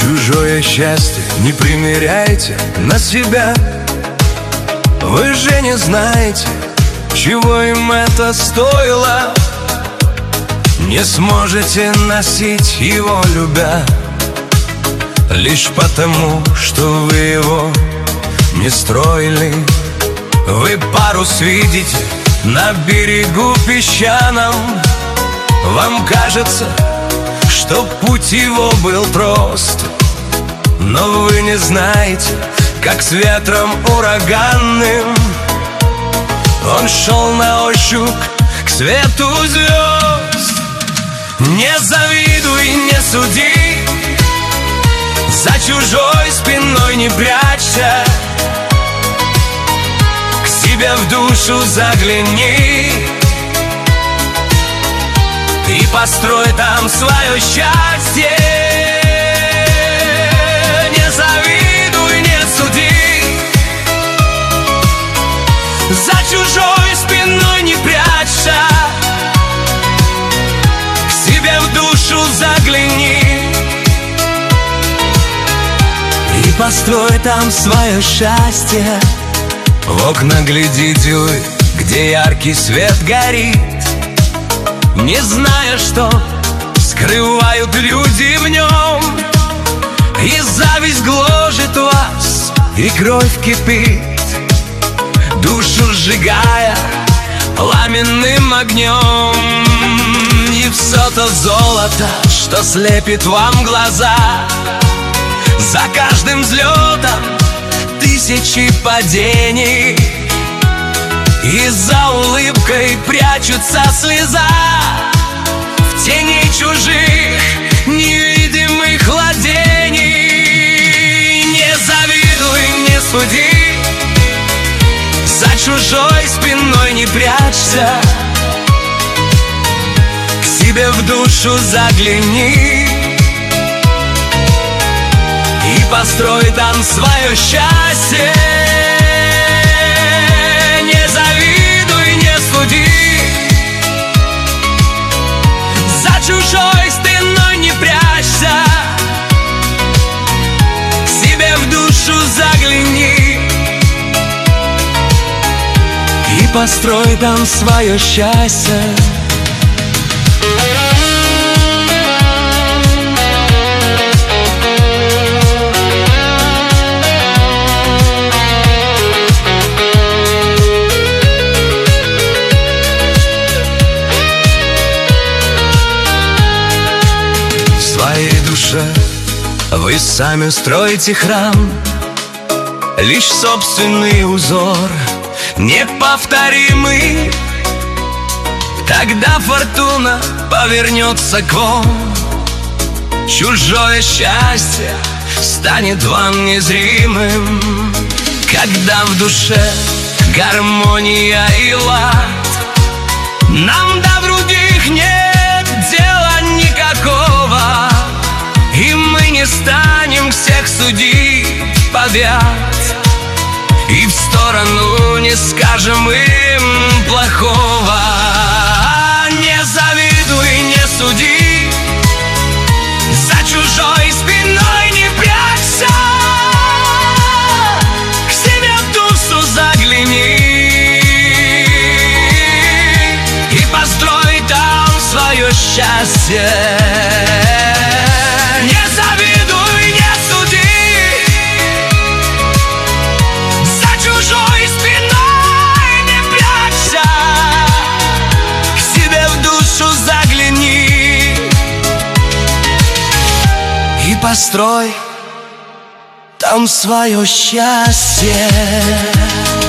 Чужое счастье не примеряйте на себя. Вы же не знаете, чего им это стоило. Не сможете носить его, любя, лишь потому, что вы его не строили. Вы парус видите на берегу песчаном. Вам кажется, что путь его был прост, но вы не знаете, как с ветром ураганным он шел на ощупь к свету звезд. Не завидуй, не суди, за чужой спиной не прячься. К себе в душу загляни и построй там свое счастье. Не завидуй, не суди, за чужой спиной не прячься. К себе в душу загляни и построй там свое счастье. В окна глядите вы, где яркий свет горит, не зная, что скрывают люди в нем. И зависть гложет вас, и кровь кипит, душу сжигая пламенным огнем. И все то золото, что слепит вам глаза, за каждым взлетом тысячи падений, и за улыбкой прячутся слеза в тени чужих невидимых владений. Не завидуй, не суди, за чужой спиной не прячься. К себе в душу загляни и построй там свое счастье. Не завидуй, не суди, за чужой спиной не прячься. К себе в душу загляни и построй там свое счастье. Вы сами строите храм, лишь собственный узор неповторимый. Тогда фортуна повернется к вам, чужое счастье станет вам незримым. Когда в душе гармония и лад, нам до других нет дела никакого, и мы не станем всех судить подряд, и в сторону не скажем им плохого. Не завидуй, не суди, за чужой спиной не прячься. К себе в душу загляни и построй там свое счастье. Построй там свое счастье.